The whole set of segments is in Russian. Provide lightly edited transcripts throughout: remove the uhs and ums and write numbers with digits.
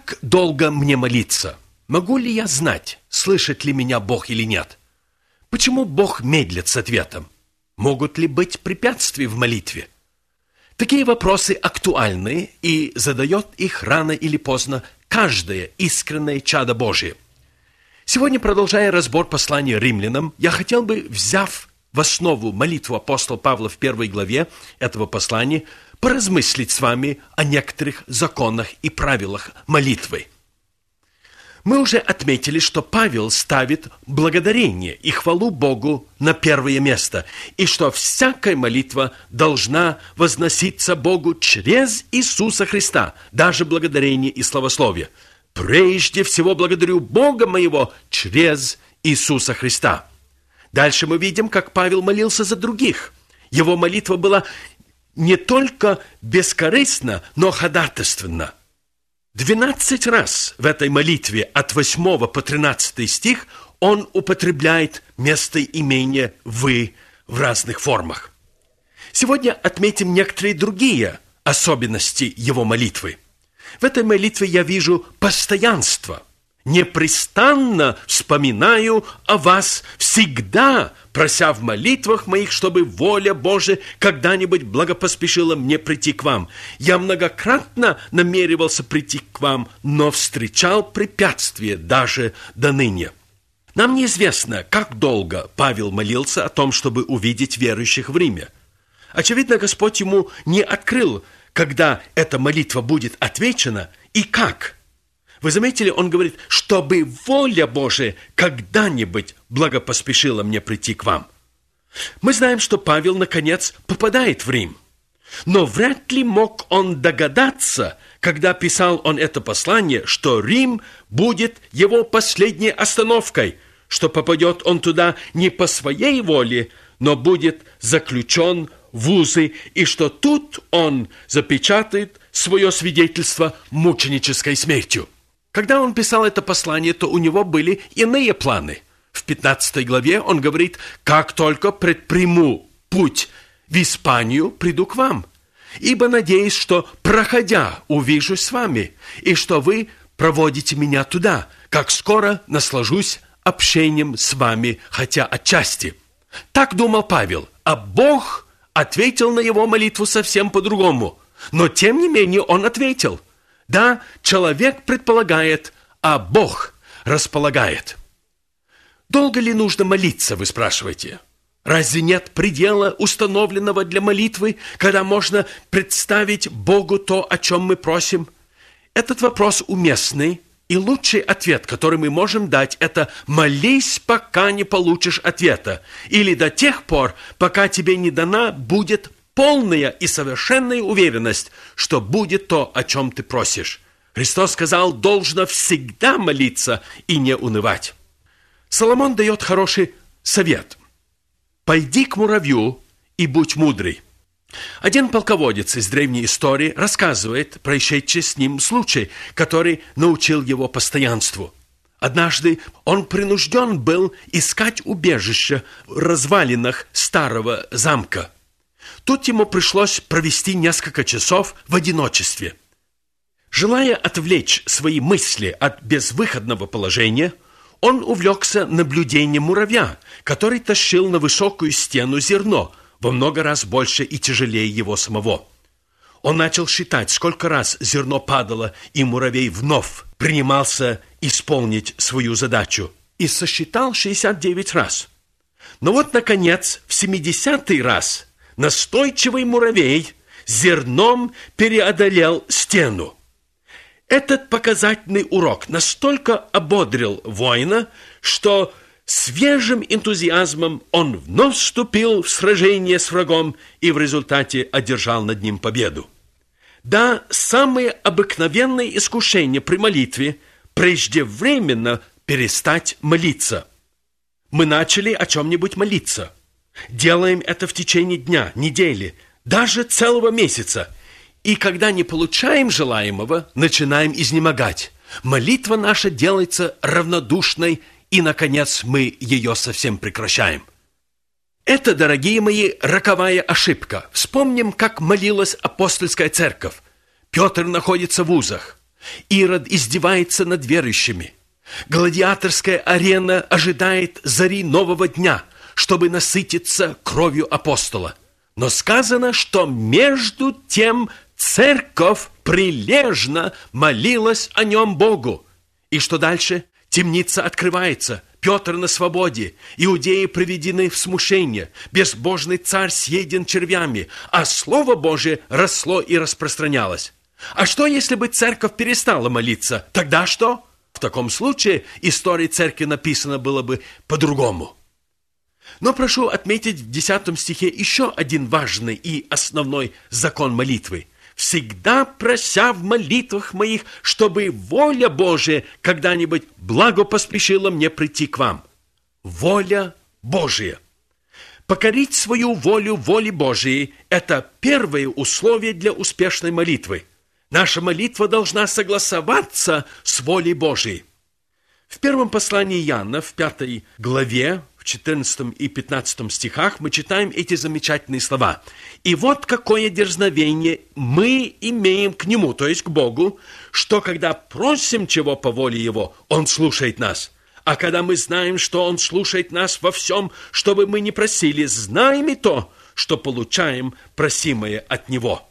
Как долго мне молиться? Могу ли я знать, слышит ли меня Бог или нет? Почему Бог медлит с ответом? Могут ли быть препятствия в молитве? Такие вопросы актуальны, и задает их рано или поздно каждое искреннее чадо Божие. Сегодня, продолжая разбор послания римлянам, я хотел бы, взяв в основу молитву апостола Павла в 1 главе этого послания, поразмыслить с вами о некоторых законах и правилах молитвы. Мы уже отметили, что Павел ставит благодарение и хвалу Богу на первое место, и что всякая молитва должна возноситься Богу через Иисуса Христа, даже благодарение и славословие. Прежде всего благодарю Бога моего через Иисуса Христа. Дальше мы видим, как Павел молился за других. Его молитва была не только бескорыстна, но ходатайственна. 12 раз в этой молитве от 8 по 13 стих он употребляет местоимение «вы» в разных формах. Сегодня отметим некоторые другие особенности его молитвы. В этой молитве я вижу постоянство. «Непрестанно вспоминаю о вас, всегда прося в молитвах моих, чтобы воля Божия когда-нибудь благопоспешила мне прийти к вам. Я многократно намеревался прийти к вам, но встречал препятствия даже до ныне». Нам неизвестно, как долго Павел молился о том, чтобы увидеть верующих в Риме. Очевидно, Господь ему не открыл, когда эта молитва будет отвечена и как. Вы заметили, он говорит, чтобы воля Божия когда-нибудь благопоспешила мне прийти к вам. Мы знаем, что Павел, наконец, попадает в Рим. Но вряд ли мог он догадаться, когда писал он это послание, что Рим будет его последней остановкой, что попадет он туда не по своей воле, но будет заключен в узы, и что тут он запечатает свое свидетельство мученической смертью. Когда он писал это послание, то у него были иные планы. В 15 главе он говорит: «Как только предприму путь в Испанию, приду к вам, ибо надеюсь, что, проходя, увижусь с вами, и что вы проводите меня туда, как скоро наслажусь общением с вами, хотя отчасти». Так думал Павел, а Бог ответил на его молитву совсем по-другому. Но, тем не менее, он ответил. Да, человек предполагает, а Бог располагает. Долго ли нужно молиться, вы спрашиваете? Разве нет предела, установленного для молитвы, когда можно представить Богу то, о чем мы просим? Этот вопрос уместный, и лучший ответ, который мы можем дать, это «молись, пока не получишь ответа», или до тех пор, пока тебе не дана будет полная и совершенная уверенность, что будет то, о чем ты просишь. Христос сказал, должно всегда молиться и не унывать. Соломон дает хороший совет. «Пойди к муравью и будь мудрый». Один полководец из древней истории рассказывает происшедший с ним случай, который научил его постоянству. Однажды он принужден был искать убежище в развалинах старого замка. Тут ему пришлось провести несколько часов в одиночестве. Желая отвлечь свои мысли от безвыходного положения, он увлекся наблюдением муравья, который тащил на высокую стену зерно, во много раз больше и тяжелее его самого. Он начал считать, сколько раз зерно падало, и муравей вновь принимался исполнить свою задачу, и сосчитал 69 раз. Но вот, наконец, в 70-й раз настойчивый муравей зерном переодолел стену. Этот показательный урок настолько ободрил воина, что свежим энтузиазмом он вновь вступил в сражение с врагом и в результате одержал над ним победу. Да, самые обыкновенные искушения при молитве преждевременно перестать молиться. Мы начали о чем-нибудь молиться. Делаем это в течение дня, недели, даже целого месяца. И когда не получаем желаемого, начинаем изнемогать. Молитва наша делается равнодушной, и, наконец, мы ее совсем прекращаем. Это, дорогие мои, роковая ошибка. Вспомним, как молилась апостольская церковь. Петр находится в узах. Ирод издевается над верующими. Гладиаторская арена ожидает зари нового дня, чтобы насытиться кровью апостола. Но сказано, что между тем церковь прилежно молилась о нем Богу. И что дальше? Темница открывается, Петр на свободе, иудеи приведены в смущение, безбожный царь съеден червями, а Слово Божие росло и распространялось. А что, если бы церковь перестала молиться? Тогда что? В таком случае история церкви написана было бы по-другому. Но прошу отметить в 10 стихе еще один важный и основной закон молитвы. «Всегда прося в молитвах моих, чтобы воля Божия когда-нибудь благо поспешила мне прийти к вам». Воля Божия. Покорить свою волю воле Божией – это первое условие для успешной молитвы. Наша молитва должна согласоваться с волей Божией. В первом послании Иоанна, в 5 главе, в 14 и 15 стихах мы читаем эти замечательные слова. «И вот какое дерзновение мы имеем к Нему, то есть к Богу, что когда просим чего по воле Его, Он слушает нас. А когда мы знаем, что Он слушает нас во всем, что бы мы ни просили, знаем и то, что получаем просимое от Него».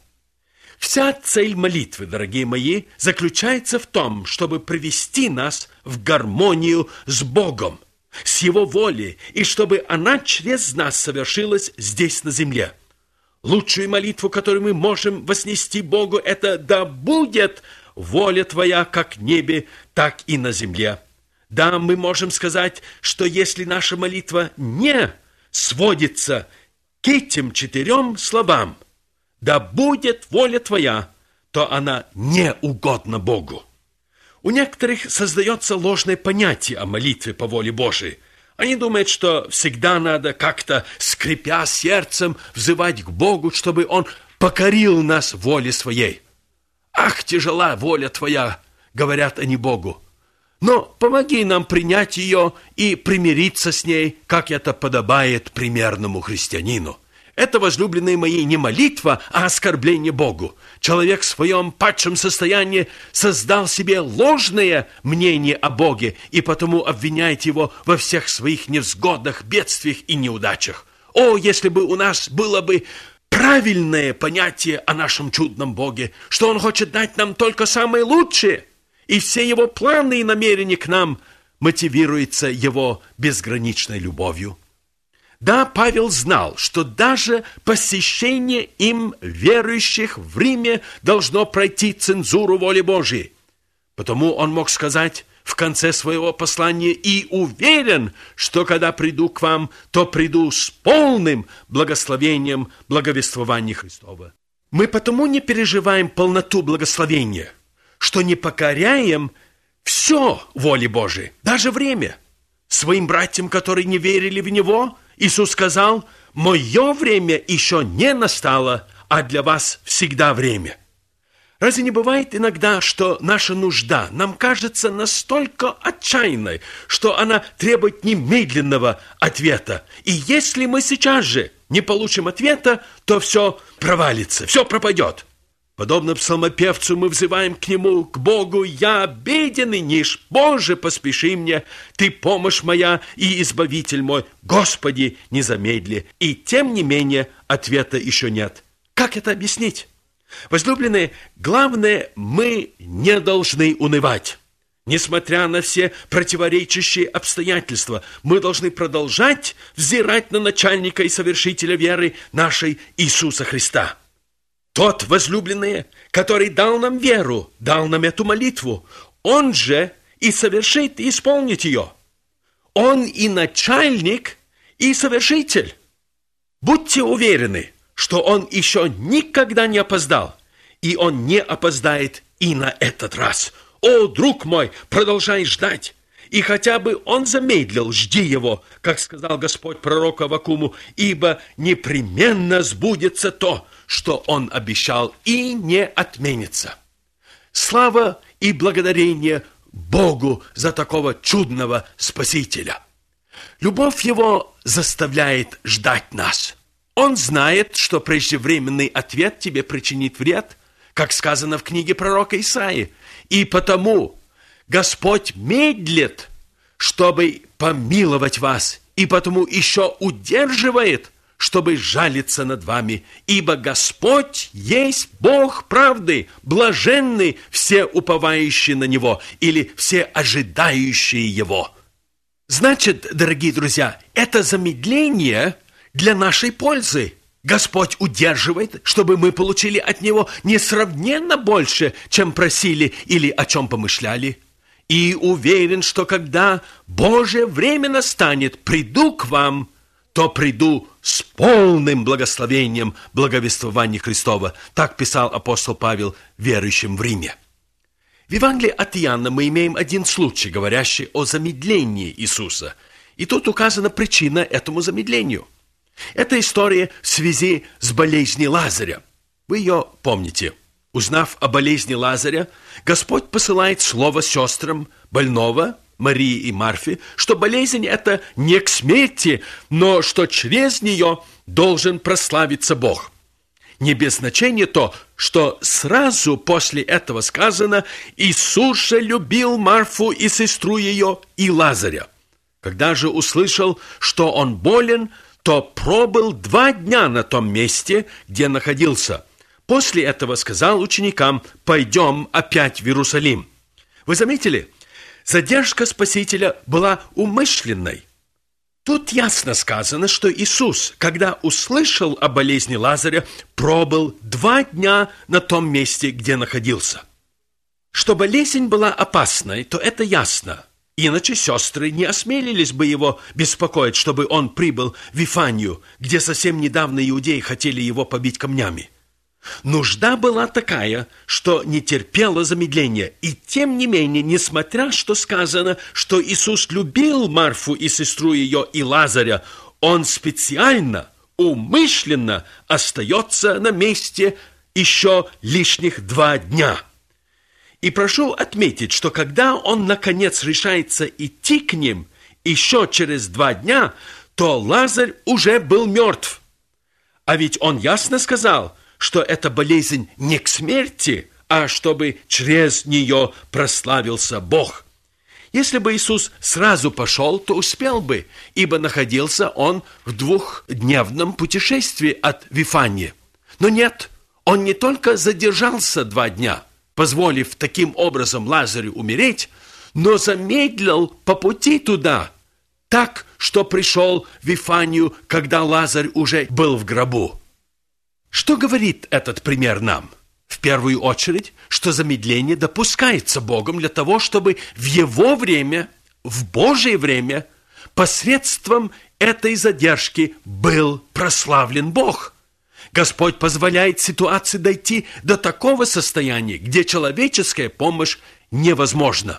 Вся цель молитвы, дорогие мои, заключается в том, чтобы привести нас в гармонию с Богом, с Его волей, и чтобы она через нас совершилась здесь на земле. Лучшую молитву, которую мы можем вознести Богу, это «Да будет воля Твоя как в небе, так и на земле». Да, мы можем сказать, что если наша молитва не сводится к этим 4 словам, «Да будет воля Твоя», то она не угодна Богу. У некоторых создается ложное понятие о молитве по воле Божией. Они думают, что всегда надо как-то, скрипя сердцем, взывать к Богу, чтобы Он покорил нас воле Своей. «Ах, тяжела воля Твоя», — говорят они Богу. Но помоги нам принять ее и примириться с ней, как это подобает примерному христианину. Это, возлюбленные мои, не молитва, а оскорбление Богу. Человек в своем падшем состоянии создал себе ложное мнение о Боге и потому обвиняет Его во всех своих невзгодах, бедствиях и неудачах. О, если бы у нас было бы правильное понятие о нашем чудном Боге, что Он хочет дать нам только самое лучшее, и все Его планы и намерения к нам мотивируются Его безграничной любовью. Да, Павел знал, что даже посещение им верующих в Риме должно пройти цензуру воли Божией. Потому он мог сказать в конце своего послания: «И уверен, что когда приду к вам, то приду с полным благословением благовествования Христова». Мы потому не переживаем полноту благословения, что не покоряем все воле Божией, даже время. Своим братьям, которые не верили в Него, Иисус сказал: «Мое время еще не настало, а для вас всегда время». Разве не бывает иногда, что наша нужда нам кажется настолько отчаянной, что она требует немедленного ответа? И если мы сейчас же не получим ответа, то все провалится, все пропадет. Подобно псалмопевцу мы взываем к Нему, к Богу: «Я беден и нищ, Боже, поспеши мне, Ты помощь моя и избавитель мой, Господи, не замедли». И тем не менее ответа еще нет. Как это объяснить? Возлюбленные, главное, мы не должны унывать. Несмотря на все противоречащие обстоятельства, мы должны продолжать взирать на начальника и совершителя веры нашей Иисуса Христа. Тот, возлюбленные, который дал нам веру, дал нам эту молитву, Он же и совершит, и исполнит ее. Он и начальник, и совершитель. Будьте уверены, что Он еще никогда не опоздал, и Он не опоздает и на этот раз. О, друг мой, продолжай ждать. И хотя бы он замедлил, жди его, как сказал Господь пророку Аввакуму, ибо непременно сбудется то, что он обещал, и не отменится. Слава и благодарение Богу за такого чудного Спасителя. Любовь Его заставляет ждать нас. Он знает, что преждевременный ответ тебе причинит вред, как сказано в книге пророка Исаии. И потому Господь медлит, чтобы помиловать вас, и потому еще удерживает, чтобы жалиться над вами. Ибо Господь есть Бог правды, блаженны все уповающие на Него или все ожидающие Его. Значит, дорогие друзья, это замедление для нашей пользы. Господь удерживает, чтобы мы получили от Него несравненно больше, чем просили или о чем помышляли. И уверен, что когда Божье время настанет, приду к вам, то приду с полным благословением благовествования Христова. Так писал апостол Павел верующим в Риме. В Евангелии от Иоанна мы имеем один случай, говорящий о замедлении Иисуса. И тут указана причина этому замедлению. Это история в связи с болезнью Лазаря. Вы ее помните. Узнав о болезни Лазаря, Господь посылает слово сестрам больного, Марии и Марфе, что болезнь эта не к смерти, но что через нее должен прославиться Бог. Не без значения то, что сразу после этого сказано: «Иисус же любил Марфу и сестру ее, и Лазаря». Когда же услышал, что он болен, то пробыл 2 дня на том месте, где находился. После этого сказал ученикам: «Пойдем опять в Иерусалим». Вы заметили? Задержка Спасителя была умышленной. Тут ясно сказано, что Иисус, когда услышал о болезни Лазаря, пробыл 2 дня на том месте, где находился. Что болезнь была опасной, то это ясно. Иначе сестры не осмелились бы его беспокоить, чтобы он прибыл в Вифанию, где совсем недавно иудеи хотели его побить камнями. Нужда была такая, что не терпела замедления. И тем не менее, несмотря что сказано, что Иисус любил Марфу и сестру ее и Лазаря, он специально, умышленно остается на месте еще лишних 2 дня. И прошу отметить, что когда он наконец решается идти к ним еще через 2 дня, то Лазарь уже был мертв. А ведь он ясно сказал, что эта болезнь не к смерти, а чтобы через нее прославился Бог. Если бы Иисус сразу пошел, то успел бы, ибо находился он в 2-дневном путешествии от Вифании. Но нет, он не только задержался 2 дня, позволив таким образом Лазарю умереть, но замедлил по пути туда, так, что пришел в Вифанию, когда Лазарь уже был в гробу. Что говорит этот пример нам? В первую очередь, что замедление допускается Богом для того, чтобы в Его время, в Божие время, посредством этой задержки был прославлен Бог. Господь позволяет ситуации дойти до такого состояния, где человеческая помощь невозможна.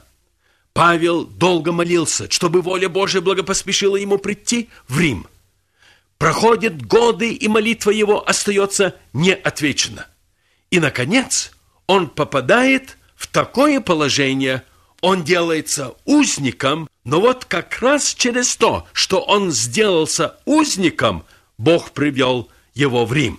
Павел долго молился, чтобы воля Божия благопоспешила ему прийти в Рим. Проходят годы, и молитва его остается неотвечена. И, наконец, он попадает в такое положение, он делается узником, но вот как раз через то, что он сделался узником, Бог привел его в Рим.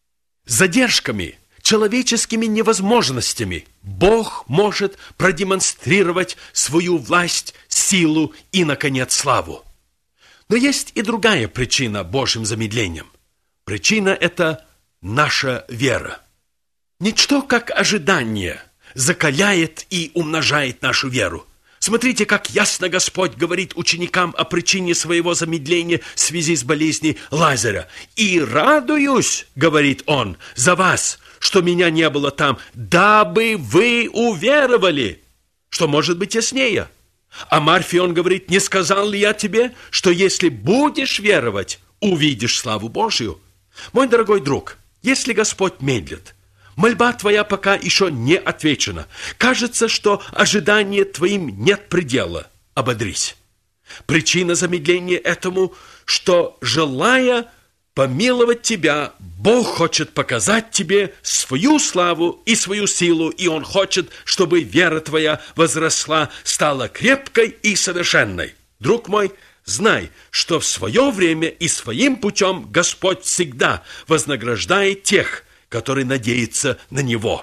Задержками, человеческими невозможностями Бог может продемонстрировать свою власть, силу и, наконец, славу. Но есть и другая причина Божьим замедлением. Причина – это наша вера. Ничто, как ожидание, закаляет и умножает нашу веру. Смотрите, как ясно Господь говорит ученикам о причине своего замедления в связи с болезнью Лазаря. «И радуюсь, — говорит Он, — за вас, что меня не было там, дабы вы уверовали». Что может быть яснее? А Марфе он говорит: «Не сказал ли я тебе, что если будешь веровать, увидишь славу Божию?» Мой дорогой друг, если Господь медлит, мольба твоя пока еще не отвечена, кажется, что ожидания твоим нет предела, ободрись. Причина замедления этому, что, желая помиловать тебя, Бог хочет показать тебе свою славу и свою силу, и Он хочет, чтобы вера твоя возросла, стала крепкой и совершенной. Друг мой, знай, что в свое время и своим путем Господь всегда вознаграждает тех, которые надеются на Него.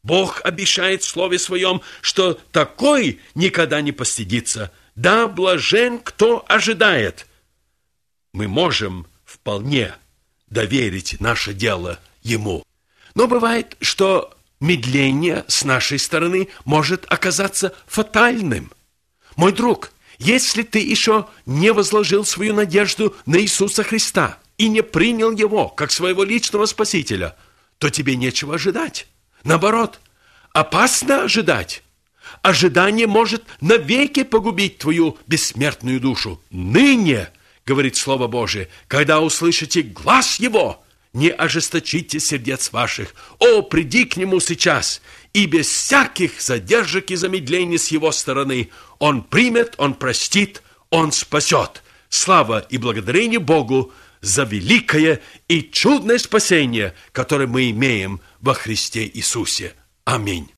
Бог обещает в Слове Своем, что такой никогда не постыдится. Да, блажен, кто ожидает. Мы можем вполне доверить наше дело Ему. Но бывает, что медление с нашей стороны может оказаться фатальным. Мой друг, если ты еще не возложил свою надежду на Иисуса Христа и не принял Его как своего личного Спасителя, то тебе нечего ожидать. Наоборот, опасно ожидать. Ожидание может навеки погубить твою бессмертную душу. Ныне, говорит Слово Божие, когда услышите глас Его, не ожесточите сердец ваших. О, приди к Нему сейчас, и без всяких задержек и замедлений с Его стороны Он примет, Он простит, Он спасет. Слава и благодарение Богу за великое и чудное спасение, которое мы имеем во Христе Иисусе. Аминь.